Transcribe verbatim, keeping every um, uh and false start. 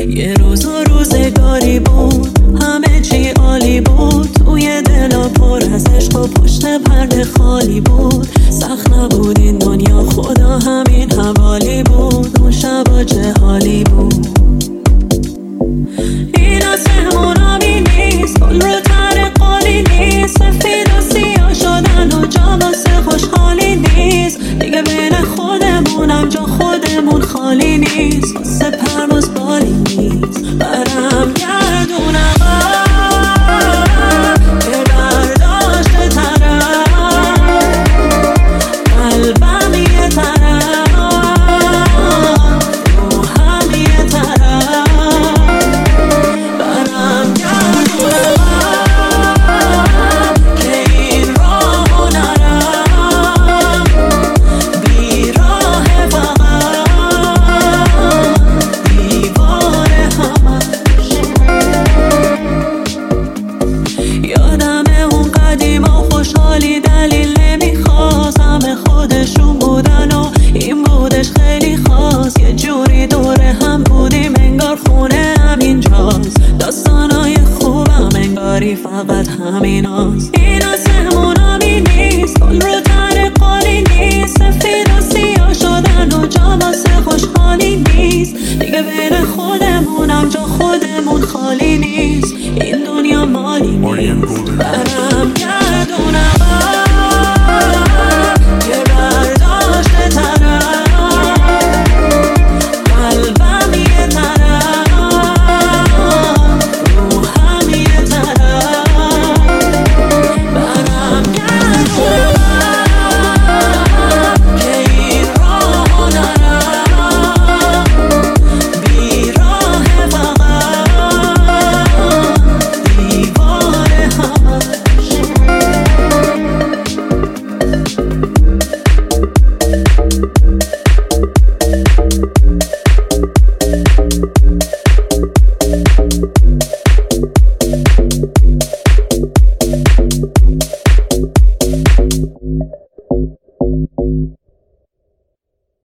یه روز و روزگاری بود همه چی عالی بود، توی دلا پر از عشق و پشت پرده خالی بود. سخت نبود این دنیا، خدا همین حوالی بود. اون شبا چه حالی بود. این آسمونامی نیست، گل رو تر قالی نیست، سفید و سیاه شدن و جا واسه خوشحالی نیست. دیگه بین خودمونم جا خودمون خالی نیست، واسه پرواز